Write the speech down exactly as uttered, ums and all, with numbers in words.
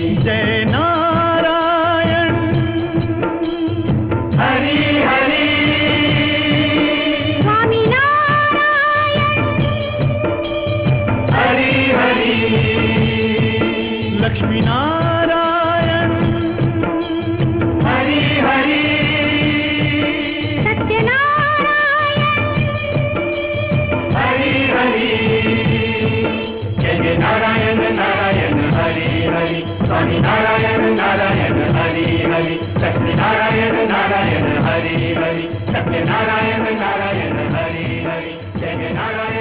Jai Narayan Hari Hari Swami Narayan Hari Hari Lakshmi Narayan Hari Hari Satyanarayan Hari Hari Jai Jai Narayan Narayan Hari Hari Swami Narayan Narayan Hari Hari Lakshmi Narayan Narayan Hari Hari Satya Narayan Narayan Hari Hari Jai Jai Narayan